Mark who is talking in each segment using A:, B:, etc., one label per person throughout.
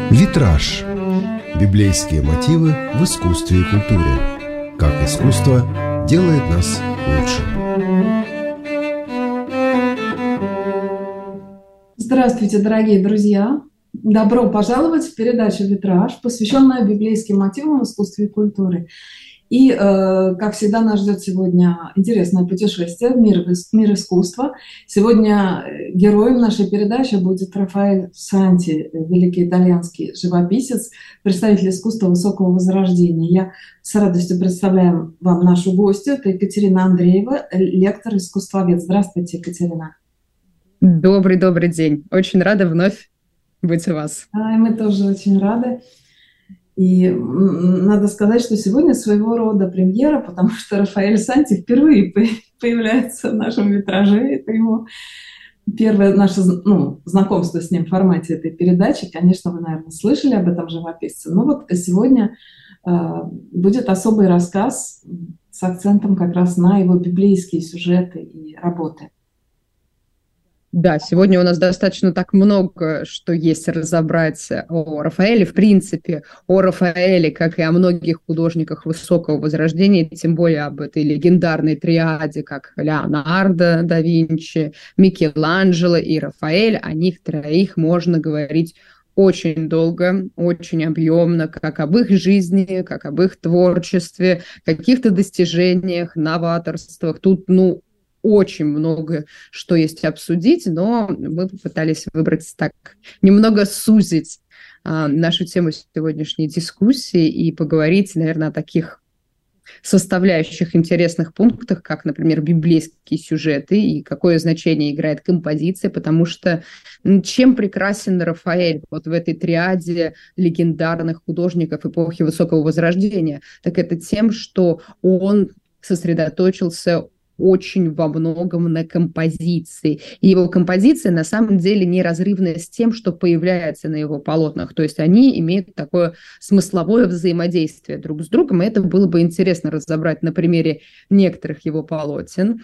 A: Витраж. Библейские мотивы в искусстве и культуре. Как искусство делает нас лучше.
B: Здравствуйте, дорогие друзья! Добро пожаловать в передачу «Витраж», посвященную библейским мотивам в искусстве и культуре. И, как всегда, нас ждет сегодня интересное путешествие в мир искусства. Сегодня героем нашей передачи будет Рафаэль Санти, великий итальянский живописец, представитель искусства высокого возрождения. Я с радостью представляю вам нашу гостью. Это Екатерина Андреева, лектор-искусствовед. Здравствуйте, Екатерина.
C: Добрый день. Очень рада вновь быть у вас.
B: И мы тоже очень рады. И надо сказать, что сегодня своего рода премьера, потому что Рафаэль Санти впервые появляется в нашем витраже. Это его первое наше знакомство с ним в формате этой передачи. Конечно, вы, наверное, слышали об этом живописце. Но вот сегодня будет особый рассказ с акцентом как раз на его библейские сюжеты и работы.
C: Да, сегодня у нас достаточно так много, что есть разобрать о Рафаэле. В принципе, о Рафаэле, как и о многих художниках высокого возрождения, тем более об этой легендарной триаде, как Леонардо да Винчи, Микеланджело и Рафаэль. О них троих можно говорить очень долго, очень объемно, как об их жизни, как об их творчестве, каких-то достижениях, новаторствах. Тут, очень много что есть обсудить, но мы попытались выбрать так, немного сузить нашу тему сегодняшней дискуссии и поговорить, наверное, о таких составляющих интересных пунктах, как, например, библейские сюжеты и какое значение играет композиция, потому что чем прекрасен Рафаэль вот в этой триаде легендарных художников эпохи Высокого Возрождения, так это тем, что он сосредоточился очень во многом на композиции. И его композиция на самом деле неразрывная с тем, что появляется на его полотнах. То есть они имеют такое смысловое взаимодействие друг с другом. И это было бы интересно разобрать на примере некоторых его полотен.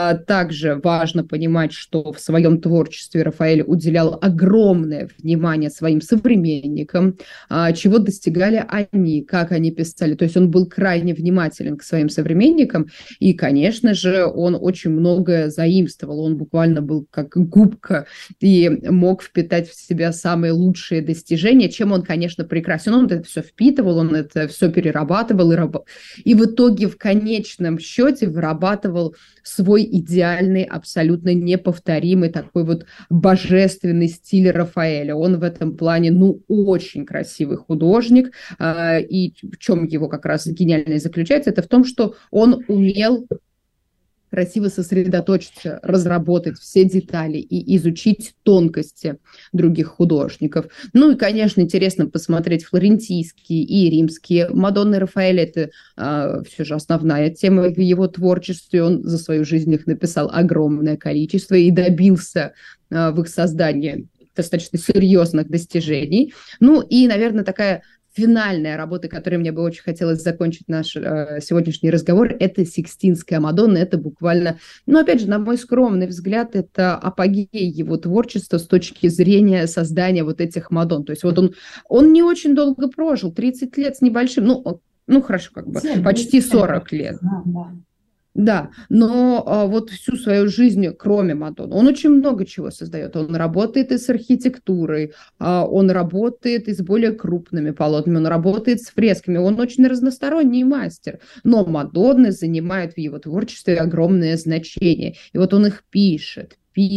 C: Также важно понимать, что в своем творчестве Рафаэль уделял огромное внимание своим современникам, чего достигали они, как они писали. То есть он был крайне внимателен к своим современникам. И, конечно же, он очень многое заимствовал, он буквально был как губка и мог впитать в себя самые лучшие достижения, чем он, конечно, прекрасен. Он это все впитывал, он это все перерабатывал и в итоге в конечном счете вырабатывал свой идеальный, абсолютно неповторимый такой вот божественный стиль Рафаэля. Он в этом плане, очень красивый художник, и в чем его как раз гениальность заключается, это в том, что он умел красиво сосредоточиться, разработать все детали и изучить тонкости других художников. И, конечно, интересно посмотреть флорентийские и римские Мадонны Рафаэля. Это все же основная тема в его творчестве. Он за свою жизнь их написал огромное количество и добился в их создании достаточно серьезных достижений. И, наверное, такая финальная работа, которой мне бы очень хотелось закончить наш сегодняшний разговор, это «Сикстинская Мадонна». Это буквально, опять же, на мой скромный взгляд, это апогей его творчества с точки зрения создания вот этих Мадонн. То есть вот он не очень долго прожил, 30 лет с небольшим, хорошо, почти 40 лет. Да, но вот всю свою жизнь, кроме Мадонны, он очень много чего создает. Он работает и с архитектурой, он работает и с более крупными полотнами, он работает с фресками, он очень разносторонний мастер. Но Мадонны занимают в его творчестве огромное значение. И вот он их пишет,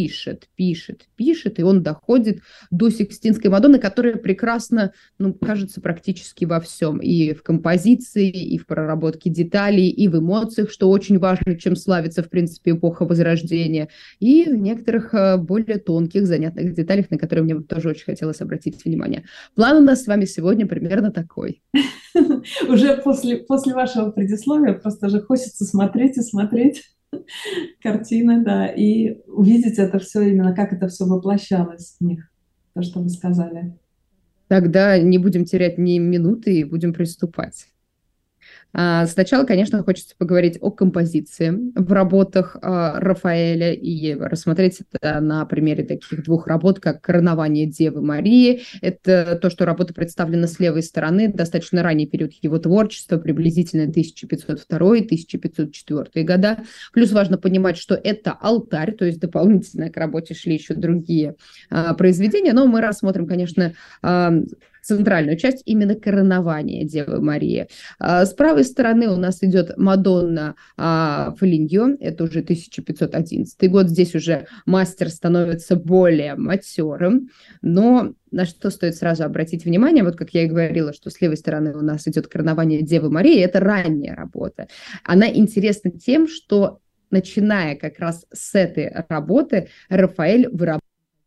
C: и он доходит до Сикстинской Мадонны, которая прекрасна, кажется, практически во всем. И в композиции, и в проработке деталей, и в эмоциях, что очень важно, чем славится, в принципе, эпоха Возрождения, и в некоторых более тонких, занятных деталях, на которые мне тоже очень хотелось обратить внимание. План у нас с вами сегодня примерно такой.
B: Уже после вашего предисловия просто же хочется смотреть и смотреть картины, да, и увидеть это все, именно как это все воплощалось в них, то, что вы сказали.
C: Тогда не будем терять ни минуты и будем приступать. Сначала, конечно, хочется поговорить о композиции в работах Рафаэля и рассмотреть это на примере таких двух работ, как «Коронование Девы Марии». Это то, что работа представлена с левой стороны, достаточно ранний период его творчества, приблизительно 1502-1504 года. Плюс важно понимать, что это алтарь, то есть дополнительно к работе шли еще другие произведения, но мы рассмотрим, конечно, центральную часть, именно коронование Девы Марии. С правой стороны у нас идет Мадонна Фолиньо, это уже 1511 год, здесь уже мастер становится более матерым, но на что стоит сразу обратить внимание, вот как я и говорила, что с левой стороны у нас идет коронование Девы Марии, это ранняя работа. Она интересна тем, что начиная как раз с этой работы Рафаэль вырабатывает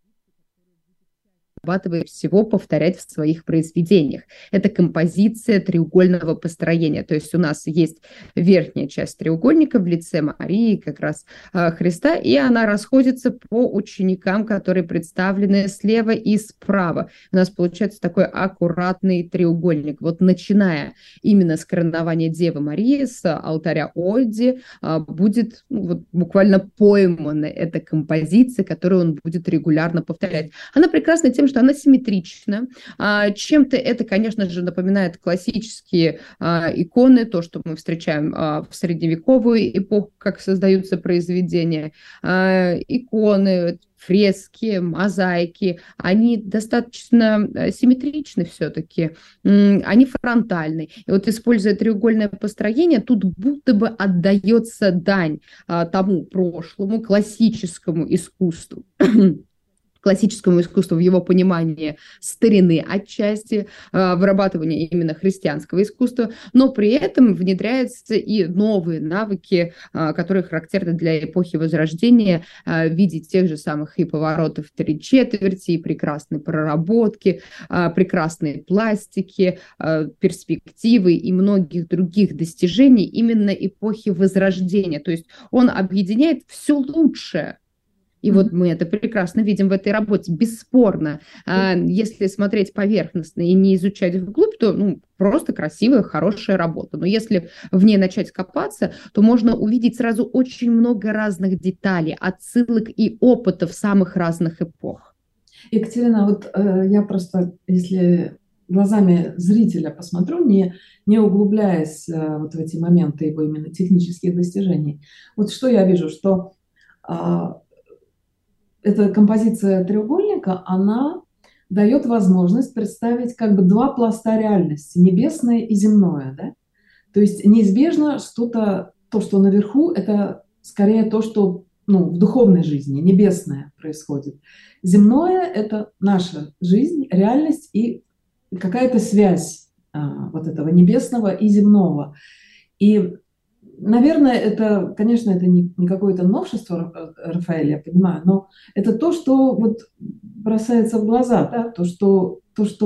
C: всего повторять в своих произведениях. Это композиция треугольного построения. То есть у нас есть верхняя часть треугольника в лице Марии, как раз Христа, и она расходится по ученикам, которые представлены слева и справа. У нас получается такой аккуратный треугольник. Вот начиная именно с коронования Девы Марии, с алтаря Оди, будет вот буквально поймана эта композиция, которую он будет регулярно повторять. Она прекрасна тем, что она симметрична. Чем-то это, конечно же, напоминает классические иконы, то, что мы встречаем в средневековую эпоху, как создаются произведения. Иконы, фрески, мозаики, они достаточно симметричны все-таки, они фронтальны. И вот, используя треугольное построение, тут будто бы отдается дань тому прошлому, классическому искусству в его понимании старины отчасти, вырабатывание именно христианского искусства, но при этом внедряются и новые навыки, которые характерны для эпохи Возрождения, в виде тех же самых и поворотов 3/4, и прекрасной проработки, прекрасной пластики, перспективы и многих других достижений именно эпохи Возрождения. То есть он объединяет все лучшее. И вот мы это прекрасно видим в этой работе, бесспорно. Если смотреть поверхностно и не изучать вглубь, то просто красивая, хорошая работа. Но если в ней начать копаться, то можно увидеть сразу очень много разных деталей, отсылок и опытов самых разных эпох.
B: Екатерина, вот я просто, если глазами зрителя посмотрю, не углубляясь вот в эти моменты его именно технических достижений, вот что я вижу, что эта композиция треугольника, она дает возможность представить как бы два пласта реальности, небесное и земное, да? То есть неизбежно что-то, то, что наверху, это скорее то, что в духовной жизни, небесное происходит. Земное – это наша жизнь, реальность и какая-то связь вот этого небесного и земного. И наверное, это, конечно, это не какое-то новшество Рафаэля, я понимаю, но это то, что вот бросается в глаза, да? То, что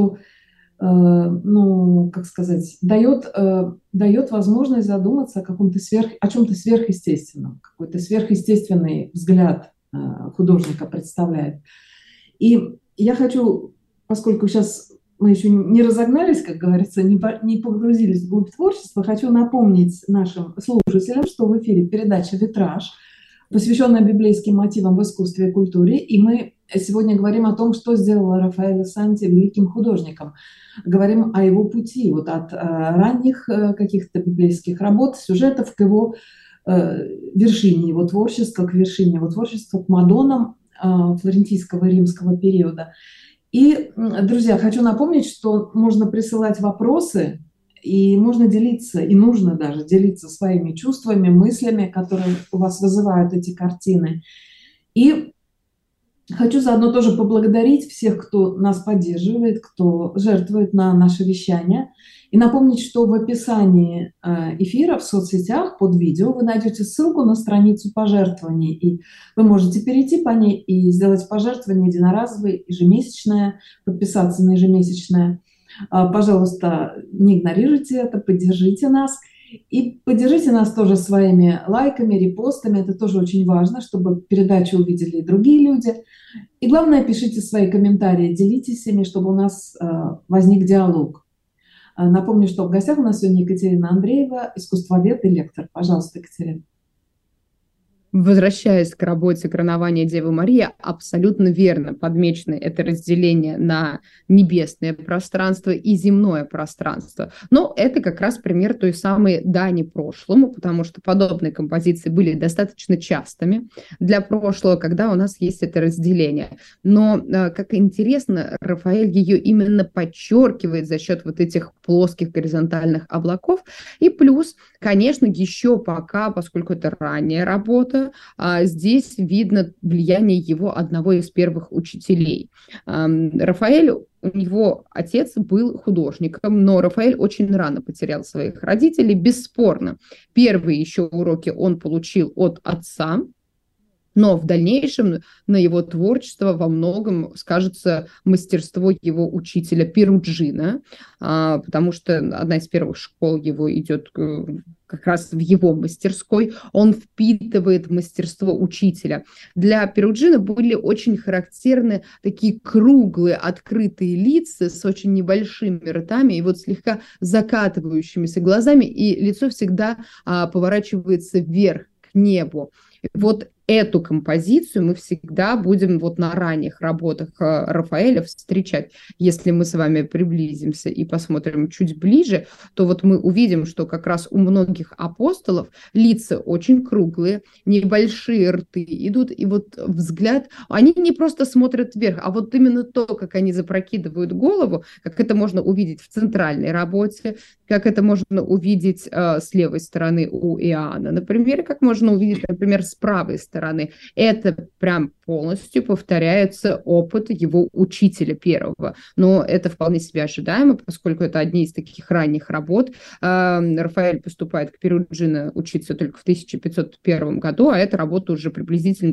B: как сказать, дает возможность задуматься о о чем-то сверхъестественном, какой-то сверхъестественный взгляд художника представляет. И я хочу, поскольку сейчас мы еще не разогнались, как говорится, не погрузились вглубь творчества, хочу напомнить нашим слушателям, что в эфире передача «Витраж», посвященная библейским мотивам в искусстве и культуре. И мы сегодня говорим о том, что сделало Рафаэля Санти великим художником. Говорим о его пути, вот от ранних каких-то библейских работ, сюжетов к его вершине его творчества, к вершине его творчества, к Мадоннам флорентийского и римского периода. И, друзья, хочу напомнить, что можно присылать вопросы, и можно делиться, и нужно даже делиться своими чувствами, мыслями, которые у вас вызывают эти картины. И хочу заодно тоже поблагодарить всех, кто нас поддерживает, кто жертвует на наше вещание. И напомнить, что в описании эфира в соцсетях под видео вы найдете ссылку на страницу пожертвований. И вы можете перейти по ней и сделать пожертвование единоразовое, ежемесячное, подписаться на ежемесячное. Пожалуйста, не игнорируйте это, поддержите нас. И поддержите нас тоже своими лайками, репостами. Это тоже очень важно, чтобы передачу увидели и другие люди. И главное, пишите свои комментарии, делитесь ими, чтобы у нас возник диалог. Напомню, что в гостях у нас сегодня Екатерина Андреева, искусствовед и лектор. Пожалуйста, Екатерина.
C: Возвращаясь к работе коронования Девы Марии, абсолютно верно подмечено это разделение на небесное пространство и земное пространство. Но это как раз пример той самой дани прошлому, потому что подобные композиции были достаточно частыми для прошлого, когда у нас есть это разделение. Но, как интересно, Рафаэль ее именно подчеркивает за счет вот этих плоских горизонтальных облаков. И плюс, конечно, еще пока, поскольку это ранняя работа, здесь видно влияние его одного из первых учителей. Рафаэль, у него отец был художником, но Рафаэль очень рано потерял своих родителей, бесспорно. Первые еще уроки он получил от отца, но в дальнейшем на его творчество во многом скажется мастерство его учителя Перуджина, потому что одна из первых школ его идет как раз в его мастерской. Он впитывает мастерство учителя. Для Перуджина были очень характерны такие круглые, открытые лица с очень небольшими ртами и вот слегка закатывающимися глазами, и лицо всегда поворачивается вверх, к небу. Вот эту композицию мы всегда будем вот на ранних работах Рафаэля встречать. Если мы с вами приблизимся и посмотрим чуть ближе, то вот мы увидим, что как раз у многих апостолов лица очень круглые, небольшие рты идут, и вот взгляд, они не просто смотрят вверх, а вот именно то, как они запрокидывают голову, как это можно увидеть в центральной работе, как это можно увидеть с левой стороны у Иоанна, например, как можно увидеть, например, с правой стороны. Это прям полностью повторяется опыт его учителя первого. Но это вполне себе ожидаемо, поскольку это одни из таких ранних работ. Рафаэль поступает к Перуджино учиться только в 1501 году, а эта работа уже приблизительно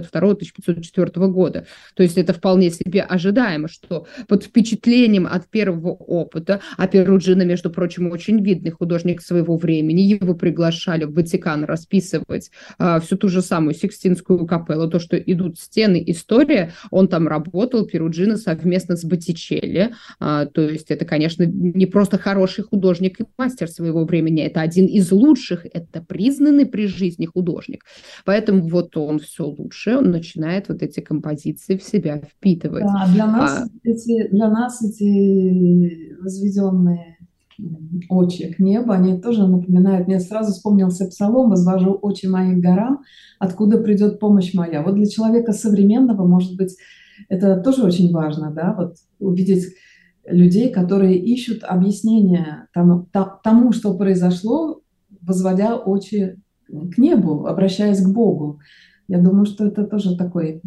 C: 1502-1504 года. То есть это вполне себе ожидаемо, что под впечатлением от первого опыта, а Перуджино, между прочим, очень видный художник своего времени, его приглашали в Ватикан расписывать всю ту же самую Сикстинскую капеллу, то, что идут стены, история, он там работал, Перуджино, совместно с Боттичелли, то есть это, конечно, не просто хороший художник и мастер своего времени, это один из лучших, это признанный при жизни художник, поэтому вот он все лучше, он начинает вот эти композиции в себя впитывать.
B: Да, для нас эти возведенные очи к небу, они тоже напоминают, мне сразу вспомнился псалом «Возвожу очи мои к горам, откуда придет помощь моя». Вот для человека современного, может быть, это тоже очень важно, да, вот увидеть людей, которые ищут объяснение тому, что произошло, возводя очи к небу, обращаясь к Богу. Я думаю, что это тоже такой,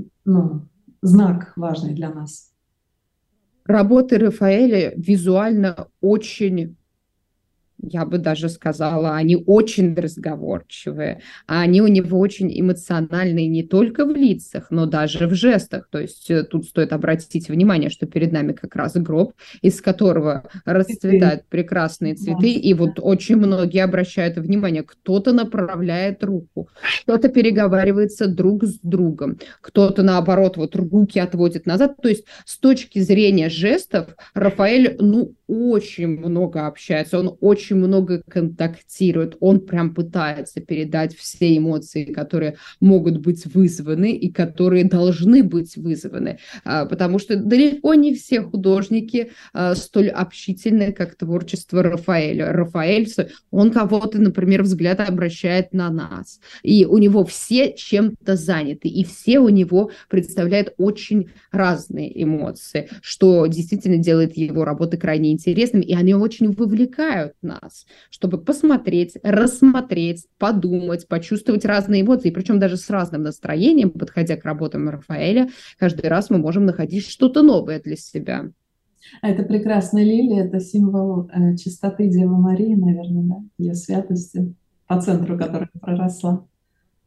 B: знак важный для нас.
C: Работы Рафаэля визуально очень, я бы даже сказала, они очень разговорчивые, а они у него очень эмоциональные не только в лицах, но даже в жестах. То есть тут стоит обратить внимание, что перед нами как раз гроб, из которого расцветают прекрасные цветы, и вот очень многие обращают внимание, кто-то направляет руку, кто-то переговаривается друг с другом, кто-то, наоборот, вот руки отводит назад. То есть с точки зрения жестов Рафаэль, очень много общается, он очень много контактирует, он прям пытается передать все эмоции, которые могут быть вызваны и которые должны быть вызваны, потому что далеко не все художники столь общительны, как творчество Рафаэля. Рафаэль, он кого-то, например, взгляд обращает на нас, и у него все чем-то заняты, и все у него представляют очень разные эмоции, что действительно делает его работы крайне интересными, и они очень вовлекают нас, чтобы посмотреть, рассмотреть, подумать, почувствовать разные эмоции, причем даже с разным настроением, подходя к работам Рафаэля, каждый раз мы можем находить что-то новое для себя.
B: Это прекрасная лилия, это символ чистоты Девы Марии, наверное, да, ее святости, по центру которой проросла.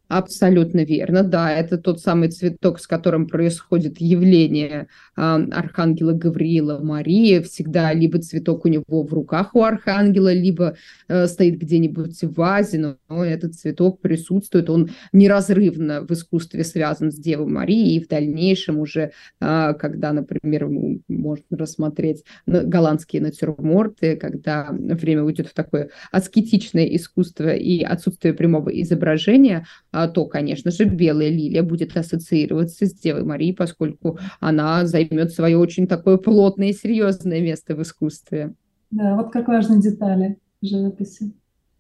C: Абсолютно верно, да, это тот самый цветок, с которым происходит явление архангела Гавриила Марии, всегда либо цветок у него в руках у архангела, либо стоит где-нибудь в вазе, но этот цветок присутствует, он неразрывно в искусстве связан с Девой Марией, и в дальнейшем уже, когда, например, можно рассмотреть голландские натюрморты, когда время уйдет в такое аскетичное искусство и отсутствие прямого изображения, то, конечно же, белая лилия будет ассоциироваться с Девой Марией, поскольку она займет свое очень такое плотное и серьезное место в искусстве.
B: Да, вот как важны детали в живописи.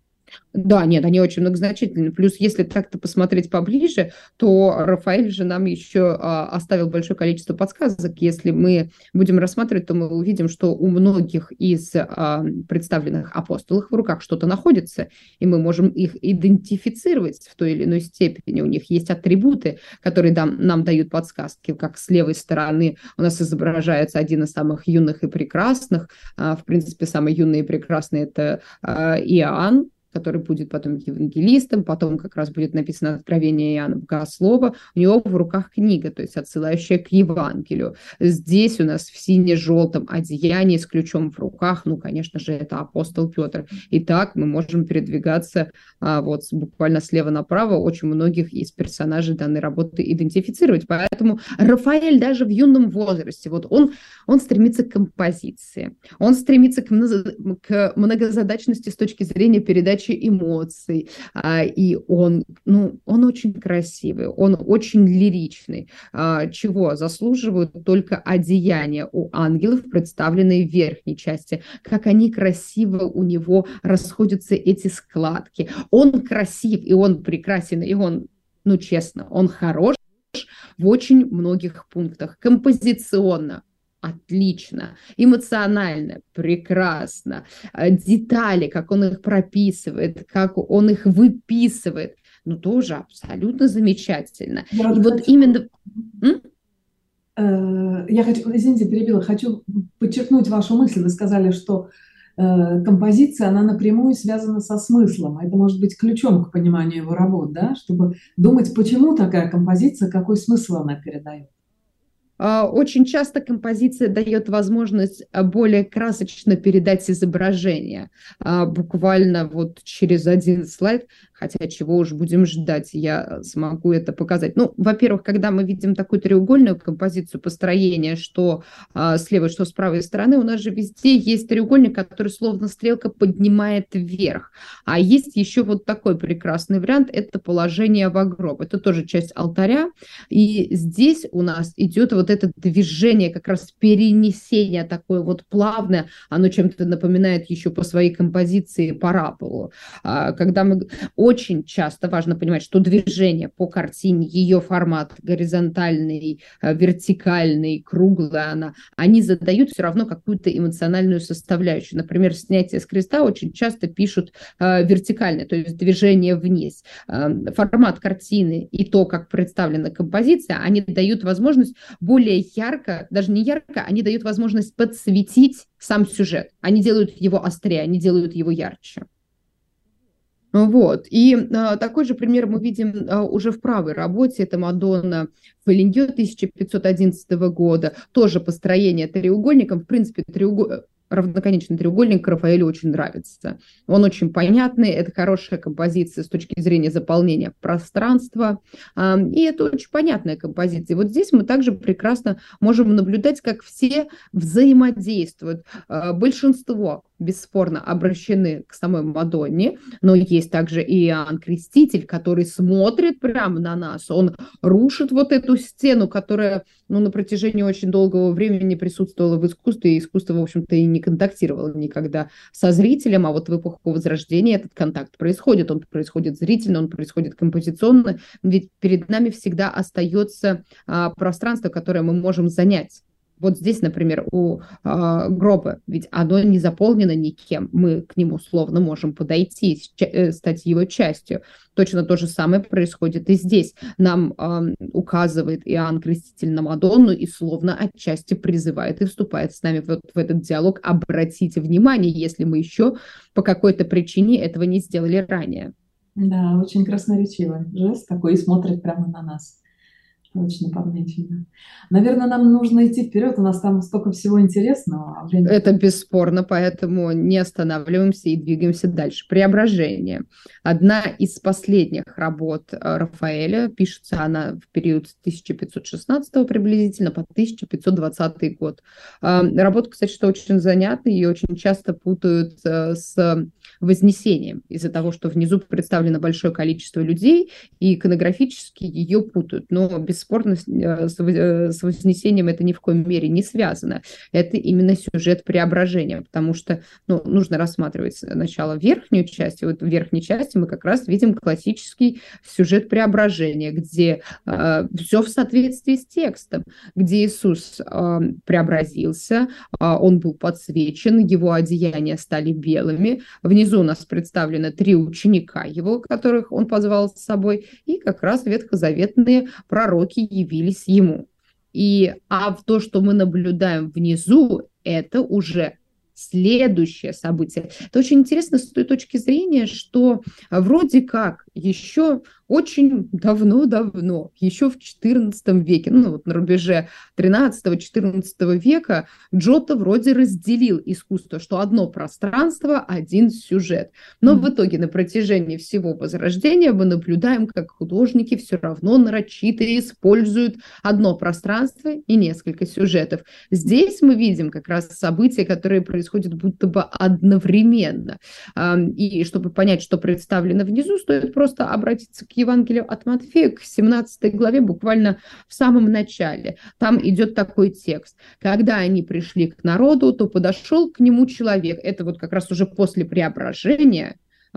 C: Да, нет, они очень многозначительны. Плюс, если так-то посмотреть поближе, то Рафаэль же нам еще оставил большое количество подсказок. Если мы будем рассматривать, то мы увидим, что у многих из представленных апостолов в руках что-то находится, и мы можем их идентифицировать в той или иной степени. У них есть атрибуты, которые нам дают подсказки, как с левой стороны у нас изображается один из самых юных и прекрасных. В принципе, самый юный и прекрасный – это Иоанн, который будет потом евангелистом, потом как раз будет написано «Откровение Иоанна Богослова». У него в руках книга, то есть отсылающая к Евангелию. Здесь у нас в сине-желтом одеянии с ключом в руках, ну, конечно же, это апостол Петр. Итак, мы можем передвигаться вот буквально слева направо, очень многих из персонажей данной работы идентифицировать. Поэтому Рафаэль даже в юном возрасте, вот он стремится к композиции, он стремится к многозадачности с точки зрения передачи эмоций, и он очень красивый, он очень лиричный, чего заслуживают только одеяния у ангелов, представленные в верхней части, как они красиво у него расходятся эти складки. Он красив, и он прекрасен, и он, честно, он хорош в очень многих пунктах. Композиционно отлично, эмоционально прекрасно, детали, как он их прописывает, как он их выписывает, тоже абсолютно замечательно.
B: Я
C: и вот именно...
B: Я хочу, извините, перебила, хочу подчеркнуть вашу мысль. Вы сказали, что композиция, она напрямую связана со смыслом. Это может быть ключом к пониманию его работ, да? Чтобы думать, почему такая композиция, какой смысл она передает.
C: Очень часто композиция дает возможность более красочно передать изображение. Буквально вот через один слайд, хотя чего уж будем ждать, я смогу это показать. Во-первых, когда мы видим такую треугольную композицию построения, что с левой, что с правой стороны, у нас же везде есть треугольник, который словно стрелка поднимает вверх. А есть еще вот такой прекрасный вариант, это положение во гроб. Это тоже часть алтаря. И здесь у нас идет вот это движение, как раз перенесение такое вот плавное, оно чем-то напоминает еще по своей композиции параболу. Когда мы... Очень часто важно понимать, что движение по картине, ее формат горизонтальный, вертикальный, круглый, они задают все равно какую-то эмоциональную составляющую. Например, снятие с креста очень часто пишут вертикально, то есть движение вниз. Формат картины и то, как представлена композиция, они дают возможность более ярко, даже не ярко, они дают возможность подсветить сам сюжет. Они делают его острее, они делают его ярче. Вот. И такой же пример мы видим уже в правой работе. Это Мадонна Фолиньо 1511 года. Тоже построение треугольником. В принципе, равноконечный треугольник Рафаэлю очень нравится. Он очень понятный, это хорошая композиция с точки зрения заполнения пространства, и это очень понятная композиция. И вот здесь мы также прекрасно можем наблюдать, как все взаимодействуют. Большинство бесспорно обращены к самой Мадонне, но есть также и Иоанн Креститель, который смотрит прямо на нас, он рушит вот эту стену, которая на протяжении очень долгого времени присутствовала в искусстве, и искусство, в общем-то, и не контактировало никогда со зрителем, а вот в эпоху Возрождения этот контакт происходит, он происходит зрительно, он происходит композиционно, ведь перед нами всегда остается пространство, которое мы можем занять. Вот здесь, например, у гроба, ведь оно не заполнено никем, мы к нему словно можем подойти, стать его частью. Точно то же самое происходит и здесь. Нам указывает Иоанн Креститель на Мадонну и словно отчасти призывает и вступает с нами в этот диалог. Обратите внимание, если мы еще по какой-то причине этого не сделали ранее.
B: Да, очень красноречивый жест такой и смотрит прямо на нас. Точно подмечено. Наверное, нам нужно идти вперед, у нас там столько всего интересного, а время...
C: Это бесспорно, поэтому не останавливаемся и двигаемся дальше. «Преображение». Одна из последних работ Рафаэля, пишется она в период с 1516 приблизительно по 1520 год. Работа, кстати, что очень занятная, ее очень часто путают с Вознесением из-за того, что внизу представлено большое количество людей, и иконографически ее путают. Но бесспорно с Вознесением это ни в коем мере не связано. Это именно сюжет преображения, потому что нужно рассматривать сначала верхнюю часть, и вот в верхней части мы как раз видим классический сюжет преображения, где все в соответствии с текстом, где Иисус преобразился, он был подсвечен, его одеяния стали белыми, внизу у нас представлены 3 ученика его, которых он позвал с собой, и как раз ветхозаветные пророки явились ему. А в то, что мы наблюдаем внизу, это уже следующее событие. Это очень интересно с той точки зрения, что вроде как еще очень давно, еще в XIV веке, вот на рубеже XIII-XIV века, Джотто вроде разделил искусство, что одно пространство, один сюжет. Но в итоге на протяжении всего Возрождения мы наблюдаем, как художники все равно нарочито используют одно пространство и несколько сюжетов. Здесь мы видим как раз события, которые происходят будто бы одновременно. И чтобы понять, что представлено внизу, стоит просто обратиться к Евангелию от Матфея, к 17 главе, буквально в самом начале. Там идет такой текст. Когда они пришли к народу, то подошел к нему человек. Это вот как раз уже после преображения.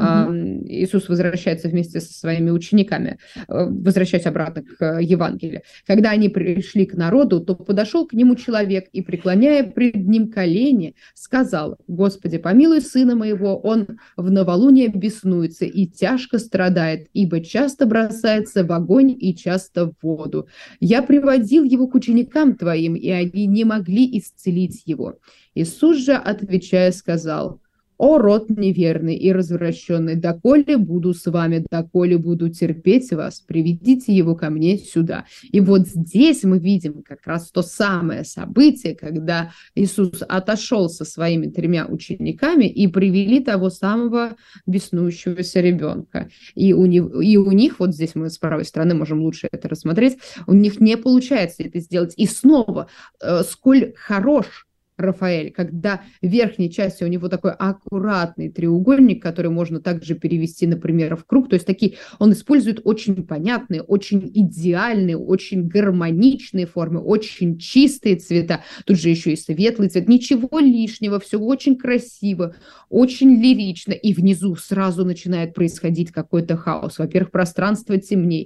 C: Иисус возвращается вместе со своими учениками, возвращаясь обратно к Евангелию. Когда они пришли к народу, то подошел к нему человек и, преклоняя пред ним колени, сказал: «Господи, помилуй сына моего, он в новолуние беснуется и тяжко страдает, ибо часто бросается в огонь и часто в воду. Я приводил его к ученикам твоим, и они не могли исцелить его». Иисус же, отвечая, сказал: «О, род неверный и развращенный, доколе буду с вами, доколе буду терпеть вас, приведите его ко мне сюда». И вот здесь мы видим как раз то самое событие, когда Иисус отошел со своими 3 учениками и привели того самого беснующегося ребенка. И у них, вот здесь мы с правой стороны можем лучше это рассмотреть, у них не получается это сделать. И снова, сколь хорош Рафаэль, когда в верхней части у него такой аккуратный треугольник, который можно также перевести, например, в круг, то есть он использует очень понятные, очень идеальные, очень гармоничные формы, очень чистые цвета, тут же еще и светлый цвет, ничего лишнего, все очень красиво, очень лирично, и внизу сразу начинает происходить какой-то хаос. Во-первых, пространство темней,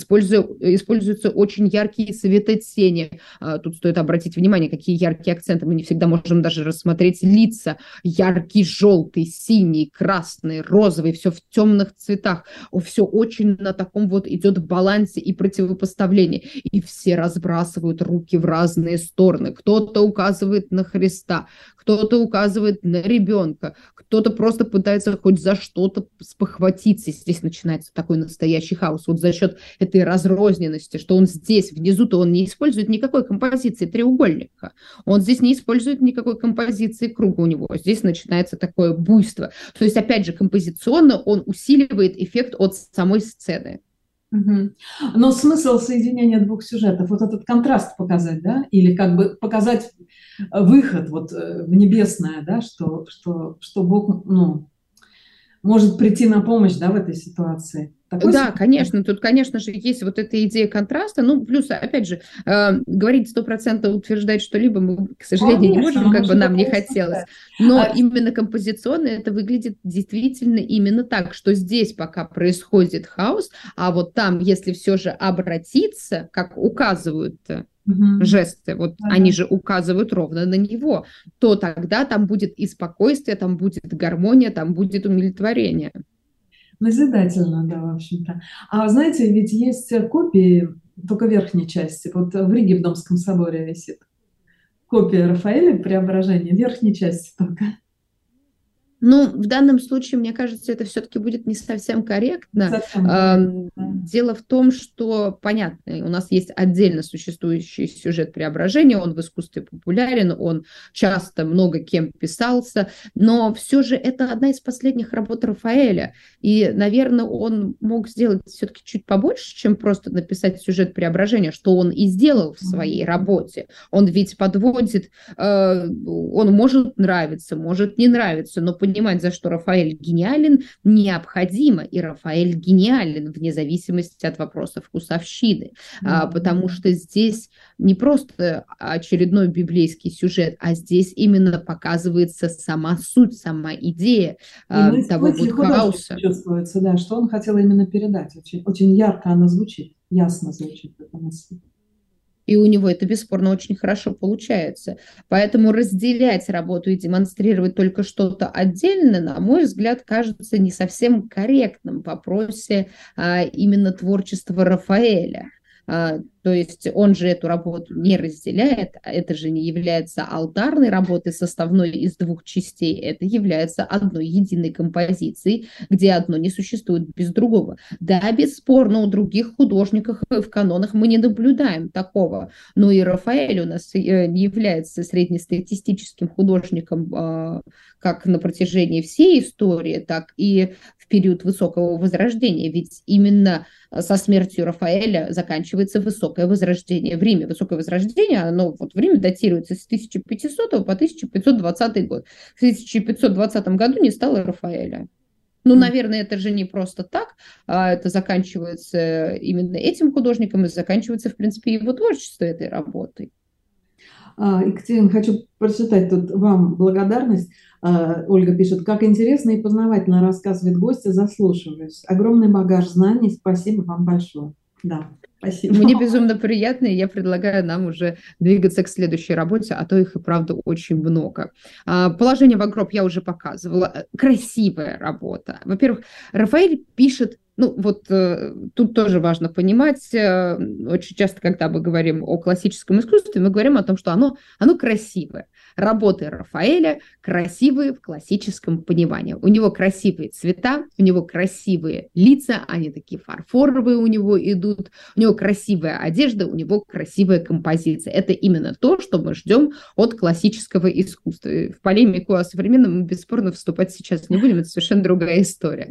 C: используются очень яркие светотени, тут стоит обратить внимание, какие яркие акценты, мы не всегда можем даже рассмотреть лица. Яркий, желтый, синий, красный, розовый, все в темных цветах. Все очень на таком вот идет балансе и противопоставлении. И все разбрасывают руки в разные стороны. Кто-то указывает на Христа, кто-то указывает на ребенка, кто-то просто пытается хоть за что-то спохватиться. И здесь начинается такой настоящий хаос. Вот за счет этой разрозненности, что он здесь, внизу-то он не использует никакой композиции треугольника. Он здесь не использует никакой композиции круга у него. Здесь начинается такое буйство. То есть, опять же, композиционно он усиливает эффект от самой сцены.
B: Угу. Но смысл соединения 2 сюжетов, вот этот контраст показать, да, или как бы показать выход вот в небесное, да, что Бог, может прийти на помощь, да, в этой ситуации.
C: Да, конечно, тут, конечно же, есть вот эта идея контраста, плюс, опять же, говорить 100% утверждать что-либо мы, к сожалению, не можем, как бы нам не хотелось, но именно композиционно это выглядит действительно именно так, что здесь пока происходит хаос, а вот там, если все же обратиться, как указывают жесты, вот они же указывают ровно на него, то тогда там будет и спокойствие, там будет гармония, там будет умиротворение.
B: Назидательно, да, в общем-то. А знаете, ведь есть копии, только верхней части. Вот в Риге в Домском соборе висит копия Рафаэля «Преображение», верхней части только.
C: Ну, в данном случае, мне кажется, это все-таки будет не совсем корректно. Дело в том, что, понятно, у нас есть отдельно существующий сюжет Преображения, он в искусстве популярен, он часто много кем писался, но все же это одна из последних работ Рафаэля, и, наверное, он мог сделать все-таки чуть побольше, чем просто написать сюжет Преображения, что он и сделал в своей работе. Он ведь подводит, он может нравиться, может не нравиться, но понимать, за что Рафаэль гениален, необходимо. И Рафаэль гениален вне зависимости от вопросов вкусовщины. Потому что здесь не просто очередной библейский сюжет, а здесь именно показывается сама суть, сама идея того вот хаоса.
B: Чувствуется, да, что он хотел именно передать. Очень, очень ярко она звучит, ясно звучит эта мысль.
C: И у него это бесспорно очень хорошо получается. Поэтому разделять работу и демонстрировать только что-то отдельно, на мой взгляд, кажется не совсем корректным в вопросе именно творчества Рафаэля. То есть он же эту работу не разделяет, это же не является алтарной работой, составной из двух частей, это является одной единой композицией, где одно не существует без другого. Да, бесспорно, у других художников в канонах мы не наблюдаем такого, но и Рафаэль у нас не является среднестатистическим художником как на протяжении всей истории, так и в период Высокого Возрождения, ведь именно со смертью Рафаэля заканчивается Высокое Возрождение в Риме. Высокое Возрождение, оно вот в Риме датируется с 1500 по 1520 год. В 1520 году не стало Рафаэля. Ну, наверное, это же не просто так, это заканчивается именно этим художником и заканчивается, в принципе, его творчество этой работой.
B: Екатерина, хочу прочитать тут вам благодарность. Ольга пишет, как интересно и познавательно рассказывает гостья, заслушиваюсь. Огромный багаж знаний, спасибо вам большое. Да, спасибо.
C: Мне безумно приятно, и я предлагаю нам уже двигаться к следующей работе, а то их и правда очень много. «Положение в гроб» я уже показывала. Красивая работа. Во-первых, Рафаэль пишет. Ну, вот тут тоже важно понимать, очень часто, когда мы говорим о классическом искусстве, мы говорим о том, что оно красивое. Работы Рафаэля красивые в классическом понимании. У него красивые цвета, у него красивые лица, они такие фарфоровые у него идут, у него красивая одежда, у него красивая композиция. Это именно то, что мы ждем от классического искусства. В полемику о современном мы бесспорно вступать сейчас не будем, это совершенно другая история.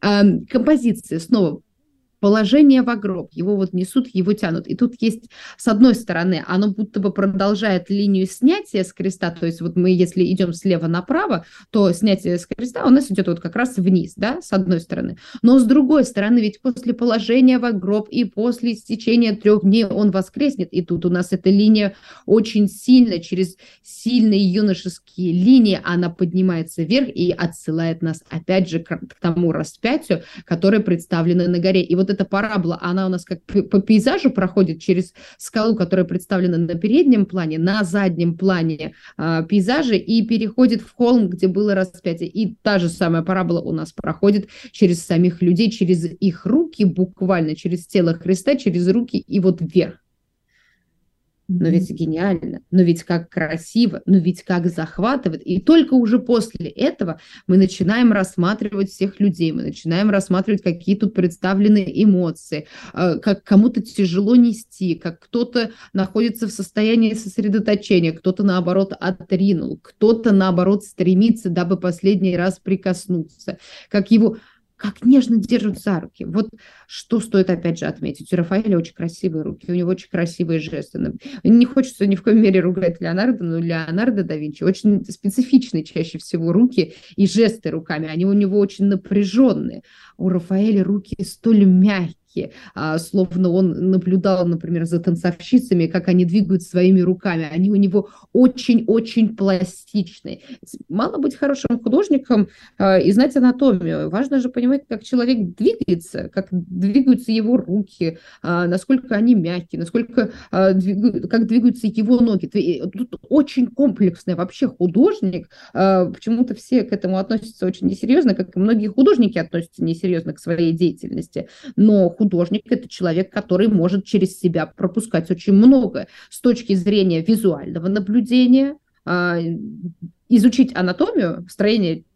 C: Композиция снова. Положение в гроб, его вот несут, его тянут. И тут есть, с одной стороны, оно будто бы продолжает линию снятия с креста, то есть вот мы, если идем слева направо, то снятие с креста у нас идет вот как раз вниз, да, с одной стороны. Но с другой стороны, ведь после положения в гроб и после истечения 3 дней он воскреснет, и тут у нас эта линия очень сильно, через сильные юношеские линии, она поднимается вверх и отсылает нас опять же к тому распятию, которое представлено на горе. И вот эта парабола, она у нас как по пейзажу проходит через скалу, которая представлена на переднем плане, на заднем плане пейзажа и переходит в холм, где было распятие. И та же самая парабола у нас проходит через самих людей, через их руки, буквально через тело Христа, через руки и вот вверх. Но ведь гениально, но ведь как красиво, но ведь как захватывает. И только уже после этого мы начинаем рассматривать всех людей, мы начинаем рассматривать, какие тут представлены эмоции, как кому-то тяжело нести, как кто-то находится в состоянии сосредоточения, кто-то, наоборот, отринул, кто-то, наоборот, стремится, дабы последний раз прикоснуться, как нежно держат за руки. Вот что стоит опять же отметить. У Рафаэля очень красивые руки, у него очень красивые жесты. Не хочется ни в коем мере ругать Леонардо, но Леонардо да Винчи очень специфичные чаще всего руки и жесты руками. Они у него очень напряженные. У Рафаэля руки столь мягкие, словно он наблюдал, например, за танцовщицами, как они двигают своими руками. Они у него очень-очень пластичные. Мало быть хорошим художником и знать анатомию. Важно же понимать, как человек двигается, как двигаются его руки, насколько они мягкие, насколько как двигаются его ноги. Тут очень комплексный вообще художник. Почему-то все к этому относятся очень несерьезно, как и многие художники относятся несерьезно к своей деятельности. Но художник – это человек, который может через себя пропускать очень многое с точки зрения визуального наблюдения, изучить анатомию, строение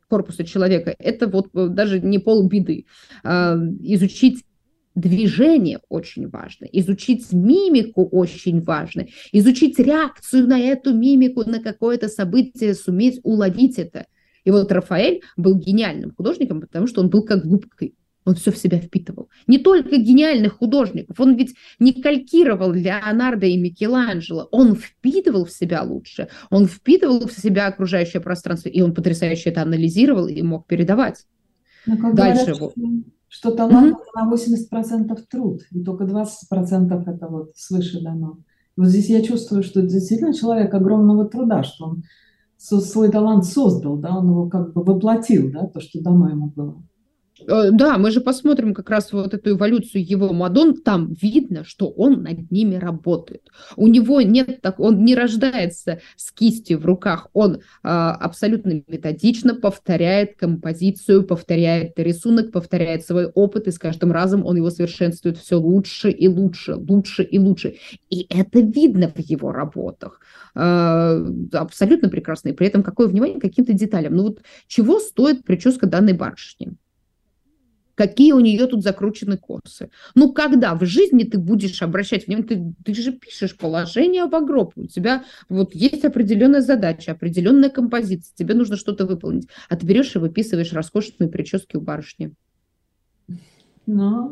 C: корпуса человека, это вот даже не полбеды. Изучить движение очень важно, изучить мимику очень важно, изучить реакцию на эту мимику, на какое-то событие, суметь уловить это. И вот Рафаэль был гениальным художником, потому что он был как губкой. Он все в себя впитывал. Не только гениальных художников, он ведь не калькировал Леонардо и Микеланджело, он впитывал в себя лучше, он впитывал в себя окружающее пространство, и он потрясающе это анализировал и мог передавать.
B: Но как
C: Дальше
B: говорят, что талант это на 80% труд, и только 20% это вот свыше дано. Вот здесь я чувствую, что это действительно человек огромного труда, что он свой талант создал, да, он его как бы воплотил, да, то, что дано ему было.
C: Да, мы же посмотрим как раз вот эту эволюцию его Мадон. Там видно, что он над ними работает. У него нет так, он не рождается с кистью в руках. Он абсолютно методично повторяет композицию, повторяет рисунок, повторяет свой опыт, и с каждым разом он его совершенствует все лучше и лучше, лучше и лучше. И это видно в его работах. Абсолютно прекрасно. И при этом какое внимание к каким-то деталям. Ну вот чего стоит прическа данной барышни? Какие у нее тут закручены косы. Ну, когда в жизни ты будешь обращать внимание, ты же пишешь положение в гроб, у тебя вот есть определенная задача, определенная композиция, тебе нужно что-то выполнить, а ты берешь и выписываешь роскошные прически у барышни.
B: Ну,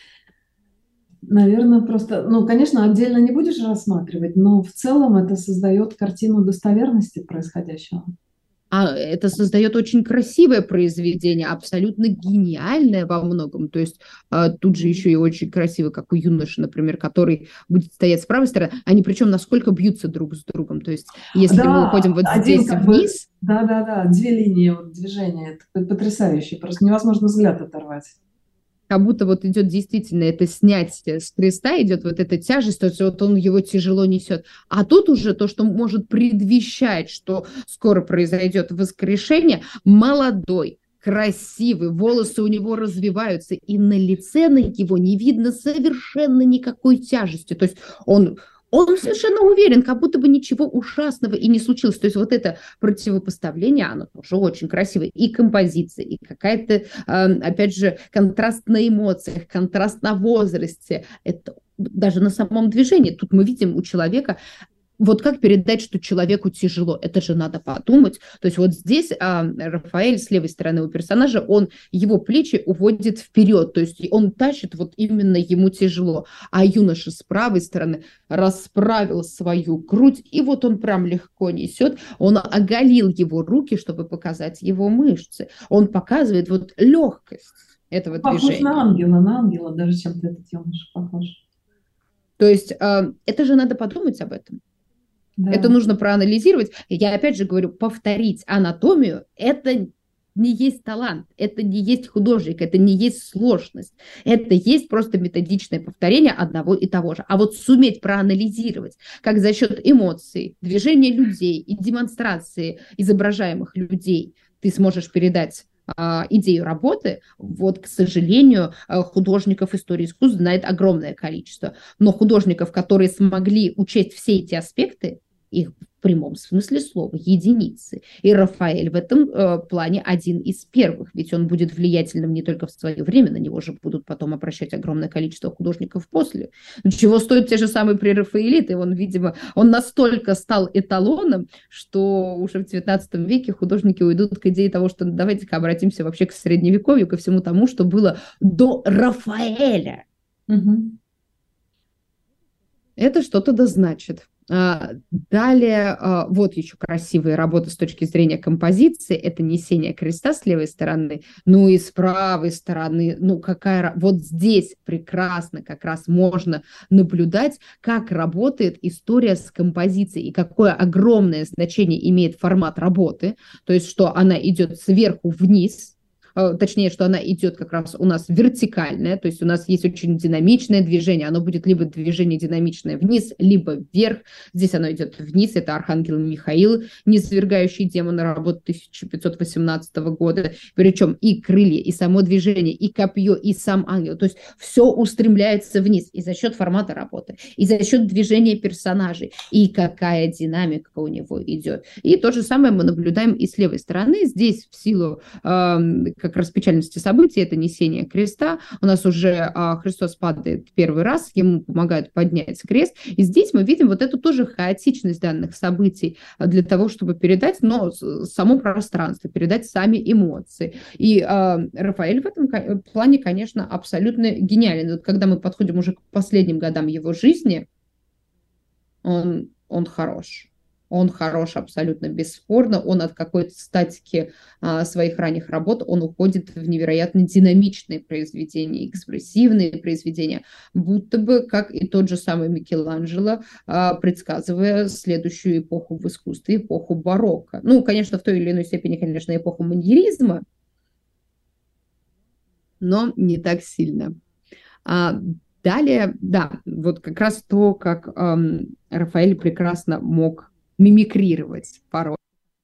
B: наверное, просто, ну, конечно, отдельно не будешь рассматривать, но в целом это создает картину достоверности происходящего.
C: А это создает очень красивое произведение, абсолютно гениальное во многом. То есть тут же еще и очень красиво, как у юноши, например, который будет стоять с правой стороны. Они причем насколько бьются друг с другом. То есть если мы уходим вот здесь вниз...
B: Да, две линии вот, движения. Это потрясающе. Просто невозможно взгляд оторвать.
C: Как будто вот идет действительно это снятие с креста, идет вот эта тяжесть, то есть вот он его тяжело несет. А тут уже то, что может предвещать, что скоро произойдет воскрешение, молодой, красивый, волосы у него развиваются, и на лице на его не видно совершенно никакой тяжести. То есть он совершенно уверен, как будто бы ничего ужасного и не случилось. То есть вот это противопоставление, оно тоже очень красивое. И композиция, и какая-то, опять же, контраст на эмоциях, контраст на возрасте. Это даже на самом движении. Тут мы видим у человека... Вот как передать, что человеку тяжело? Это же надо подумать. То есть вот здесь Рафаэль с левой стороны у персонажа, его плечи уводит вперед, то есть он тащит, вот именно ему тяжело. А юноша с правой стороны расправил свою грудь, и вот он прям легко несет. Он оголил его руки, чтобы показать его мышцы. Он показывает вот легкость этого движения.
B: Похож на ангела, даже чем-то этот юноша похож.
C: То есть это же надо подумать об этом. Да. Это нужно проанализировать. Я опять же говорю, повторить анатомию – это не есть талант, это не есть художник, это не есть сложность. Это есть просто методичное повторение одного и того же. А вот суметь проанализировать, как за счет эмоций, движения людей и демонстрации изображаемых людей ты сможешь передать идею работы, вот, к сожалению, художников истории искусств знает огромное количество. Но художников, которые смогли учесть все эти аспекты, их в прямом смысле слова единицы. И Рафаэль в этом плане один из первых, ведь он будет влиятельным не только в свое время, на него же будут потом обращать огромное количество художников после. Чего стоят те же самые прерафаэлиты? Он, видимо, он настолько стал эталоном, что уже в XIX веке художники уйдут к идее того, что давайте-ка обратимся вообще к средневековью, ко всему тому, что было до Рафаэля.
B: Угу.
C: Это что-то да значит. Далее, вот еще красивые работы с точки зрения композиции. Это несение креста с левой стороны, ну и с правой стороны. Ну, вот здесь прекрасно как раз можно наблюдать, как работает история с композицией и какое огромное значение имеет формат работы. То есть, что она идет сверху вниз, точнее, что она идет как раз у нас вертикальная, то есть у нас есть очень динамичное движение, оно будет либо движение динамичное вниз, либо вверх. Здесь оно идет вниз, это архангел Михаил, низвергающий демона, работы 1518 года, причем и крылья, и само движение, и копье, и сам ангел, то есть все устремляется вниз, и за счет формата работы, и за счет движения персонажей, и какая динамика у него идет. И то же самое мы наблюдаем и с левой стороны. Здесь в силу как раз печальности событий, это несение креста, у нас уже Христос падает первый раз, ему помогают поднять крест, и здесь мы видим вот эту тоже хаотичность данных событий для того, чтобы передать, но само пространство, передать сами эмоции. И Рафаэль в этом плане, конечно, абсолютно гениален. Вот когда мы подходим уже к последним годам его жизни, он хорош. Он хорош абсолютно бесспорно, он от какой-то статики своих ранних работ, он уходит в невероятно динамичные произведения, экспрессивные произведения, будто бы, как и тот же самый Микеланджело, предсказывая следующую эпоху в искусстве, эпоху барокко. Ну, конечно, в той или иной степени, конечно, эпоху маньеризма, но не так сильно. Далее, да, вот как раз то, как Рафаэль прекрасно мог мимикрировать порой.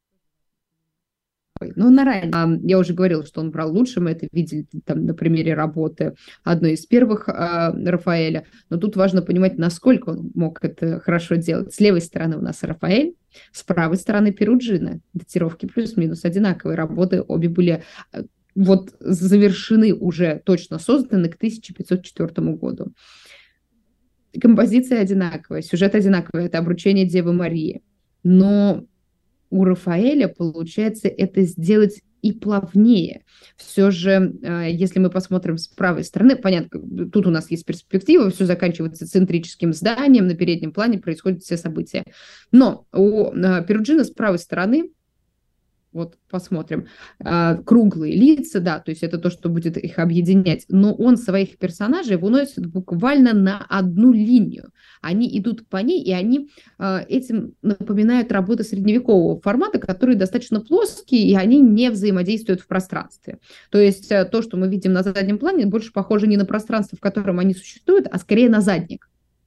C: Ну, я уже говорила, что он брал лучше, мы это видели там на примере работы одной из первых Рафаэля, но тут важно понимать, насколько он мог это хорошо делать. С левой стороны у нас Рафаэль, с правой стороны Перуджино. Датировки плюс-минус одинаковые, работы обе были вот завершены, уже точно созданы к 1504 году. Композиция одинаковая, сюжет одинаковый, это обручение Девы Марии. Но у Рафаэля получается это сделать и плавнее. Все же, если мы посмотрим с правой стороны, понятно, тут у нас есть перспектива, все заканчивается центрическим зданием, на переднем плане происходят все события. Но у Перуджино с правой стороны, вот посмотрим, круглые лица, да, то есть это то, что будет их объединять, но он своих персонажей выносит буквально на одну линию. Они идут по ней, и они этим напоминают работы средневекового формата, которые достаточно плоские, и они не взаимодействуют в пространстве. То есть то, что мы видим на заднем плане, больше похоже не на пространство, в котором они существуют, а скорее на задник.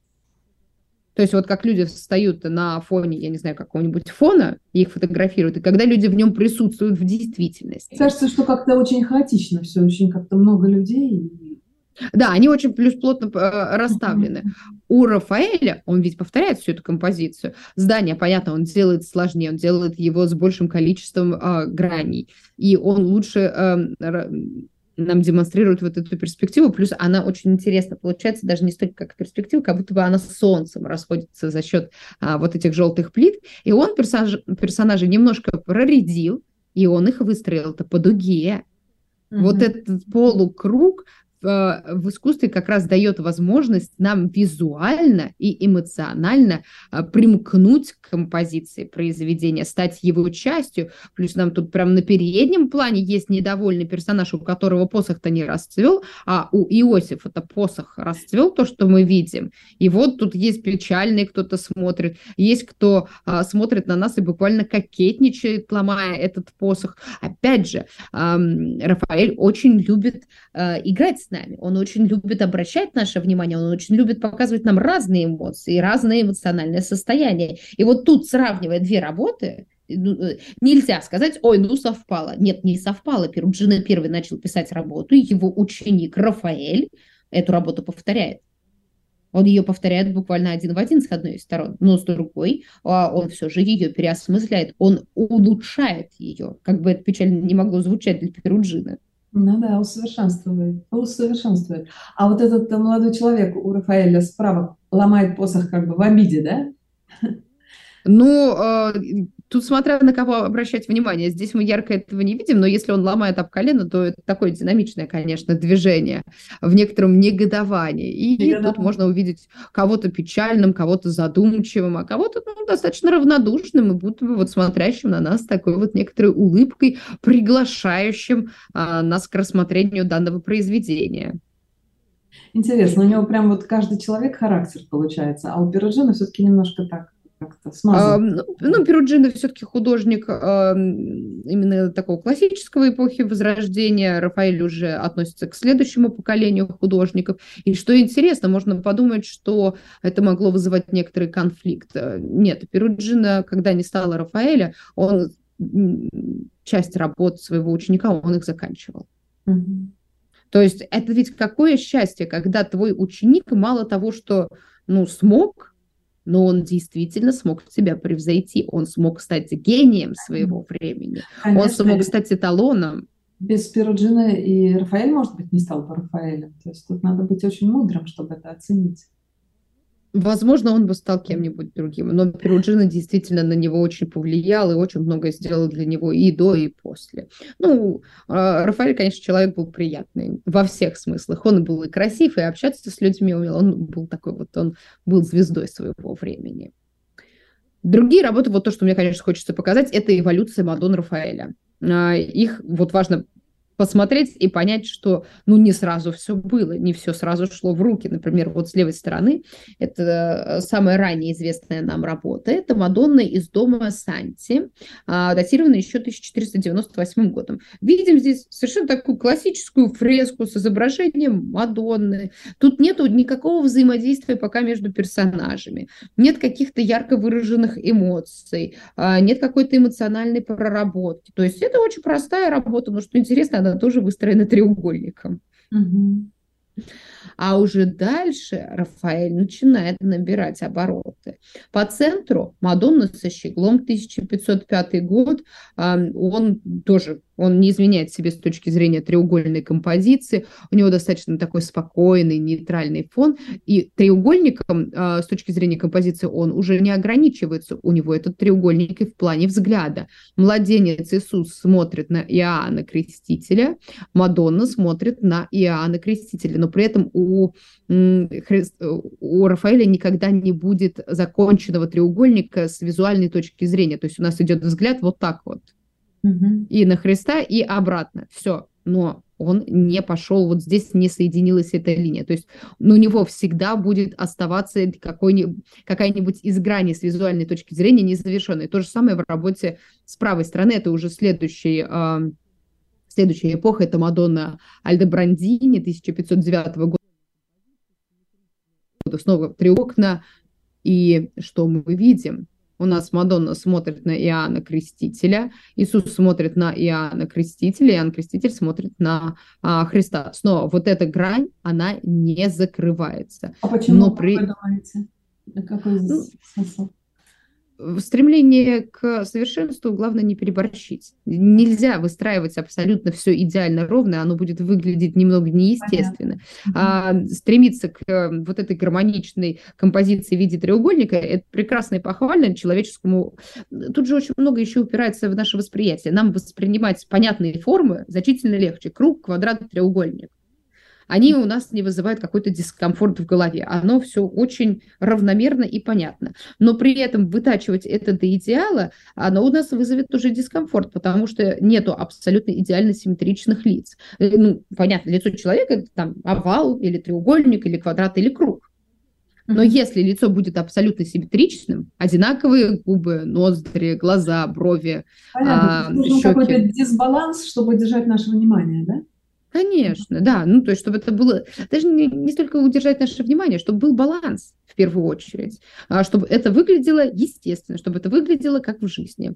C: То есть вот как люди встают на фоне, я не знаю, какого-нибудь фона, и их фотографируют, и когда люди в нем присутствуют в действительности.
B: Кажется, что как-то очень хаотично все, очень как-то много людей.
C: Да, они очень плотно расставлены. У Рафаэля, он ведь повторяет всю эту композицию, здание, понятно, он делает сложнее, он делает его с большим количеством граней, и он лучше нам демонстрирует вот эту перспективу, плюс она очень интересна, получается даже не столько как перспектива, как будто бы она с солнцем расходится за счет вот этих желтых плит, и он персонажей немножко проредил, и он их выстроил-то по дуге. Вот этот полукруг в искусстве как раз дает возможность нам визуально и эмоционально примкнуть к композиции произведения, стать его частью. Плюс нам тут прям на переднем плане есть недовольный персонаж, у которого посох-то не расцвел, а у Иосифа-то посох расцвел, то, что мы видим. И вот тут есть печальный, кто-то смотрит, есть кто смотрит на нас и буквально кокетничает, ломая этот посох. Опять же, Рафаэль очень любит играть с нами, он очень любит обращать наше внимание, он очень любит показывать нам разные эмоции, разные эмоциональные состояния. И вот тут, сравнивая две работы, нельзя сказать, ой, ну совпало. Нет, не совпало. Перуджино первый начал писать работу, и его ученик Рафаэль эту работу повторяет. Он ее повторяет буквально один в один с одной из сторон, но с другой он все же ее переосмысляет, он улучшает ее, как бы это печально не могло звучать для Перуджино.
B: Ну да, усовершенствует. А вот этот молодой человек у Рафаэля справа ломает посох как бы в обиде, да?
C: Ну, тут смотря на кого обращать внимание. Здесь мы ярко этого не видим, но если он ломает об колено, то это такое динамичное, конечно, движение в некотором негодовании. И тут можно увидеть кого-то печальным, кого-то задумчивым, а кого-то достаточно равнодушным и будто бы вот смотрящим на нас такой вот некоторой улыбкой, приглашающим нас к рассмотрению данного произведения.
B: Интересно, у него прям вот каждый человек характер получается, а у Перуджино все-таки немножко так как-то смазал.
C: Перуджино все-таки художник именно такого классического эпохи Возрождения. Рафаэль уже относится к следующему поколению художников. И что интересно, можно подумать, что это могло вызывать некоторый конфликт. Нет, Перуджино, когда не стало Рафаэля, он часть работ своего ученика, он их заканчивал.
B: Мгм.
C: То есть это ведь какое счастье, когда твой ученик мало того, что смог, но он действительно смог тебя превзойти. Он смог стать гением своего времени. Он
B: Конечно,
C: смог стать эталоном.
B: без Перуджино и Рафаэль, может быть, не стал бы Рафаэлем. То есть тут надо быть очень мудрым, чтобы это оценить.
C: Возможно, он бы стал кем-нибудь другим. Но Перуджино действительно на него очень повлиял и очень многое сделал для него и до, и после. Рафаэль, конечно, человек был приятный во всех смыслах. Он был и красив, и общаться с людьми умел. Он был такой он был звездой своего времени. Другие работы, то, что мне, конечно, хочется показать, это эволюция Мадонн Рафаэля. Их важно посмотреть и понять, что не сразу все было, не все сразу шло в руки. Например, с левой стороны, это самая ранее известная нам работа, это Мадонна из дома Санти, датированная еще 1498 годом. Видим здесь совершенно такую классическую фреску с изображением Мадонны. Тут нету никакого взаимодействия пока между персонажами, нет каких-то ярко выраженных эмоций, нет какой-то эмоциональной проработки. То есть это очень простая работа, но что интересно, она тоже выстроена треугольником.
B: Мгм.
C: А уже дальше Рафаэль начинает набирать обороты. По центру Мадонна со щеглом, 1505 год, он не изменяет себе с точки зрения треугольной композиции, у него достаточно такой спокойный, нейтральный фон, и треугольником с точки зрения композиции он уже не ограничивается, у него этот треугольник и в плане взгляда. Младенец Иисус смотрит на Иоанна Крестителя, Мадонна смотрит на Иоанна Крестителя, но при этом у Рафаэля никогда не будет законченного треугольника с визуальной точки зрения, то есть у нас идет взгляд вот так вот. И на Христа, и обратно. Все. Но он не пошел, здесь не соединилась эта линия. То есть у него всегда будет оставаться какая-нибудь из граней с визуальной точки зрения незавершенной. То же самое в работе с правой стороны. Это уже следующая эпоха. Это Мадонна Альдебрандини 1509 года. Снова 3 окна. И что мы видим? У нас Мадонна смотрит на Иоанна Крестителя, Иисус смотрит на Иоанна Крестителя, Иоанн Креститель смотрит на Христа. Снова эта грань, она не закрывается.
B: А почему, как вы думаете? Какой здесь смысл?
C: Стремление к совершенству, главное, не переборщить. Нельзя выстраивать абсолютно все идеально ровно, оно будет выглядеть немного неестественно. Стремиться к этой гармоничной композиции в виде треугольника, это прекрасно и похвально человеческому. Тут же очень много еще упирается в наше восприятие. Нам воспринимать понятные формы значительно легче. Круг, квадрат, треугольник. Они у нас не вызывают какой-то дискомфорт в голове. Оно все очень равномерно и понятно. Но при этом вытачивать это до идеала, оно у нас вызовет уже дискомфорт, потому что нету абсолютно идеально симметричных лиц. Понятно, лицо человека – это там овал или треугольник, или квадрат, или круг. Но если лицо будет абсолютно симметричным, одинаковые губы, ноздри, глаза, брови,
B: нужен какой-то дисбаланс, чтобы удержать наше внимание, да?
C: Конечно, да. То есть, чтобы это было даже не столько удержать наше внимание, чтобы был баланс в первую очередь, чтобы это выглядело естественно, чтобы это выглядело как в жизни.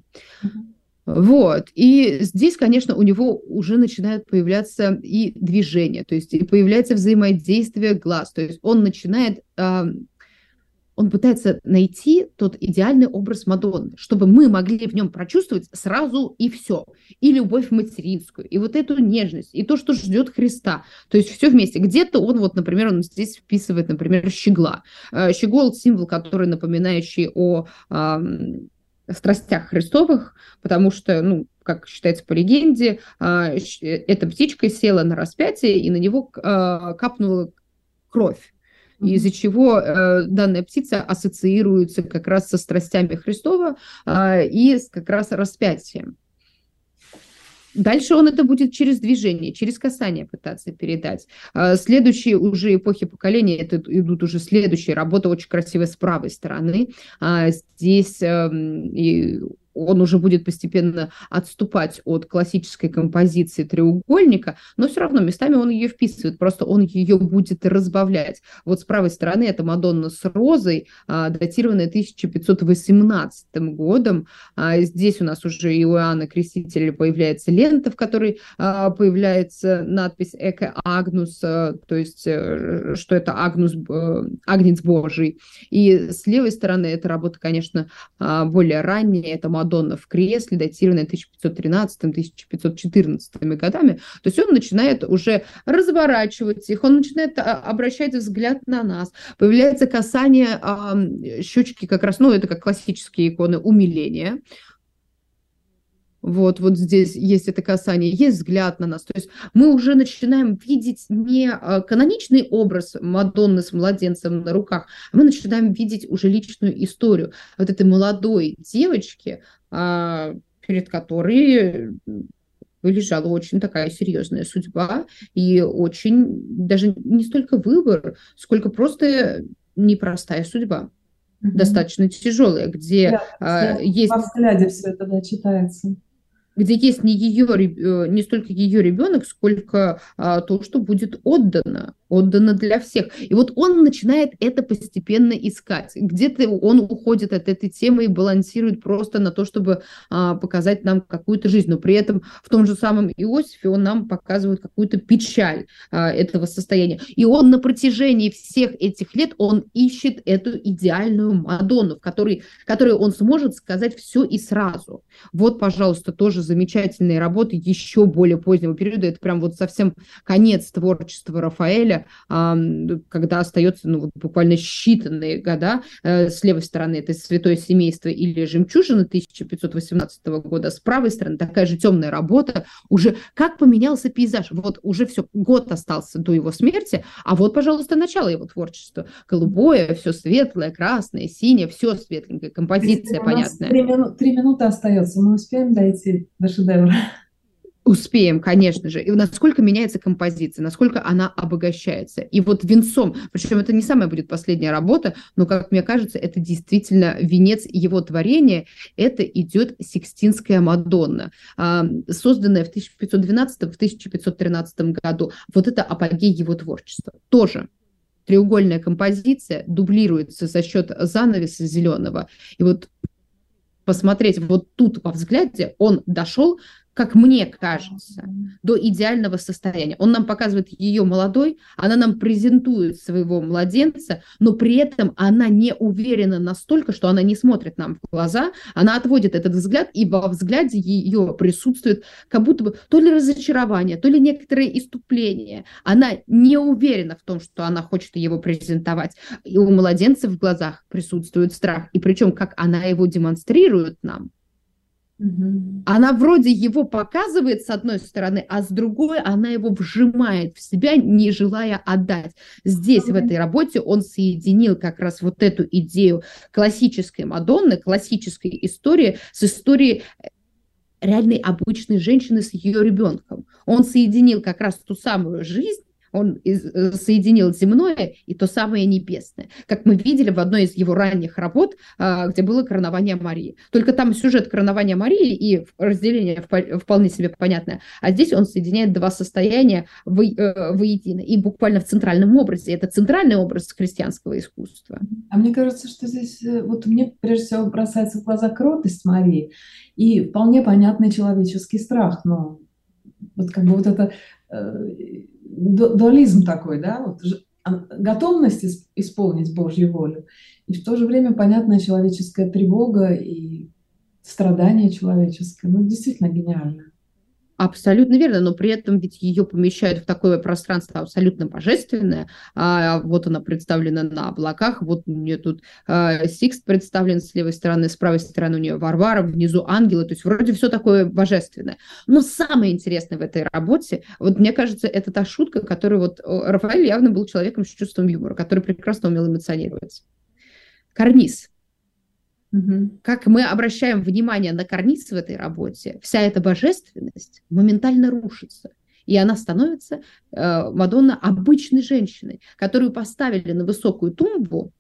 C: И здесь, конечно, у него уже начинают появляться и движения, то есть и появляется взаимодействие глаз, то есть он начинает... Он пытается найти тот идеальный образ Мадонны, чтобы мы могли в нем прочувствовать сразу и все. И любовь материнскую, и эту нежность, и то, что ждет Христа. То есть все вместе. Где-то он, например, он здесь вписывает, например, щегла. Щегол – символ, который напоминающий о страстях Христовых, потому что, как считается по легенде, эта птичка села на распятие, и на него капнула кровь, из-за чего данная птица ассоциируется как раз со страстями Христова и как раз распятием. Дальше он это будет через движение, через касание пытаться передать. Следующие уже эпохи поколения, это идут уже следующие. Работа очень красивая с правой стороны. Здесь он уже будет постепенно отступать от классической композиции треугольника, но все равно местами он ее вписывает, просто он ее будет разбавлять. Вот с правой стороны это Мадонна с розой, датированная 1518 годом. Здесь у нас уже и у Иоанна Крестителя появляется лента, в которой появляется надпись «Эке Агнус», то есть что это Агнец Божий. И с левой стороны эта работа, конечно, более ранняя, это Мадонна в кресле, датированная 1513-1514 годами. То есть он начинает уже разворачивать их, он начинает обращать взгляд на нас. Появляется касание щечки как раз, это как классические иконы умиления. Вот здесь есть это касание, есть взгляд на нас. То есть мы уже начинаем видеть не каноничный образ Мадонны с младенцем на руках, а мы начинаем видеть уже личную историю вот этой молодой девочки, перед которой лежала очень такая серьезная судьба и очень даже не столько выбор, сколько просто непростая судьба. Достаточно тяжелая, где есть...
B: Во взгляде все это, читается.
C: Где есть не столько ее ребенок, сколько то, что будет отдано для всех. И вот он начинает это постепенно искать. Где-то он уходит от этой темы и балансирует просто на то, чтобы показать нам какую-то жизнь. Но при этом в том же самом Иосифе он нам показывает какую-то печаль этого состояния. И он на протяжении всех этих лет он ищет эту идеальную Мадонну, в которой он сможет сказать все и сразу. Вот, пожалуйста, тоже замечательные работы еще более позднего периода. Это прям вот совсем конец творчества Рафаэля, когда остается буквально считанные года. С левой стороны это «Святое семейство» или «Жемчужина» 1518 года. С правой стороны такая же темная работа. Уже как поменялся пейзаж. Вот уже все, год остался до его смерти, а вот, пожалуйста, начало его творчества. Голубое, все светлое, красное, синее, все светленькое, композиция понятная.
B: 3 минуты остается, мы успеем дойти до шедевра?
C: Успеем, конечно же. И насколько меняется композиция, насколько она обогащается. И вот венцом, причем это не самая будет последняя работа, но, как мне кажется, это действительно венец его творения. Это идет Сикстинская Мадонна, созданная в 1512-1513 году. Вот это апогей его творчества. Тоже треугольная композиция дублируется за счет занавеса зеленого. И вот посмотреть, вот тут во взгляде он дошел, как мне кажется, до идеального состояния. Он нам показывает ее молодой, она нам презентует своего младенца, но при этом она не уверена настолько, что она не смотрит нам в глаза, она отводит этот взгляд, и во взгляде ее присутствует как будто бы то ли разочарование, то ли некоторое иступление. Она не уверена в том, что она хочет его презентовать. И у младенца в глазах присутствует страх. И причем, как она его демонстрирует нам, она вроде его показывает с одной стороны, а с другой она его вжимает в себя, не желая отдать. Здесь, в этой работе, он соединил как раз вот эту идею классической Мадонны, классической истории с историей реальной обычной женщины с ее ребенком. Он соединил как раз ту самую жизнь, он соединил земное и то самое небесное. Как мы видели в одной из его ранних работ, где было коронование Марии. Только там сюжет коронования Марии и разделение вполне себе понятное. А здесь он соединяет два состояния воедино. И буквально в центральном образе. Это центральный образ христианского искусства.
B: А мне кажется, что здесь, вот мне прежде всего бросается в глаза кротость Марии и вполне понятный человеческий страх. Но вот как бы вот это... дуализм такой, да, вот, готовность исполнить Божью волю, и в то же время понятная человеческая тревога и страдание человеческое. Действительно гениально.
C: Абсолютно верно, но при этом ведь ее помещают в такое пространство абсолютно божественное. Вот она представлена на облаках, вот у нее тут Сикст представлен с левой стороны, с правой стороны у нее Варвара, внизу ангелы, то есть вроде все такое божественное. Но самое интересное в этой работе, вот мне кажется, это та шутка, которую вот Рафаэль явно был человеком с чувством юмора, который прекрасно умел эмоционировать. Карниз. Как мы обращаем внимание на карниз в этой работе, вся эта божественность моментально рушится. И она становится, Мадонна, обычной женщиной, которую поставили на высокую тумбу.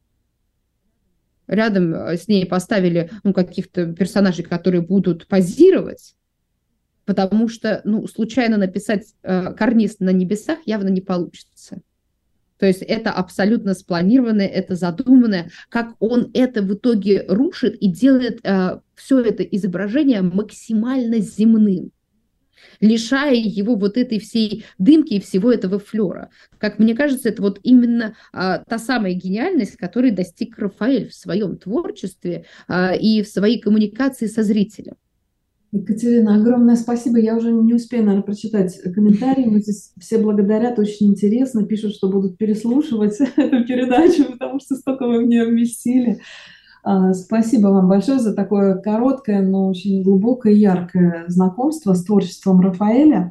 C: Рядом с ней поставили каких-то персонажей, которые будут позировать, потому что случайно написать карниз на небесах явно не получится. То есть это абсолютно спланированное, это задуманное, как он это в итоге рушит и делает все это изображение максимально земным, лишая его вот этой всей дымки и всего этого флера. Как мне кажется, это вот именно та самая гениальность, которой достиг Рафаэль в своем творчестве и в своей коммуникации со зрителем.
B: Екатерина, огромное спасибо. Я уже не успею, наверное, прочитать комментарии. Мы здесь все благодарят, очень интересно. Пишут, что будут переслушивать эту передачу, потому что столько вы в нее вместили. Спасибо вам большое за такое короткое, но очень глубокое и яркое знакомство с творчеством Рафаэля.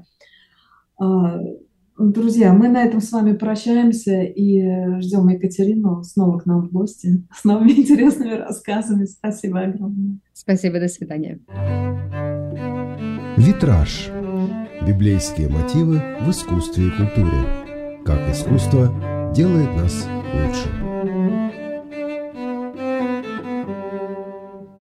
B: Друзья, мы на этом с вами прощаемся и ждем Екатерину снова к нам в гости с новыми интересными рассказами. Спасибо огромное.
C: Спасибо, до свидания.
A: Витраж. Библейские мотивы в искусстве и культуре. Как искусство делает нас лучше.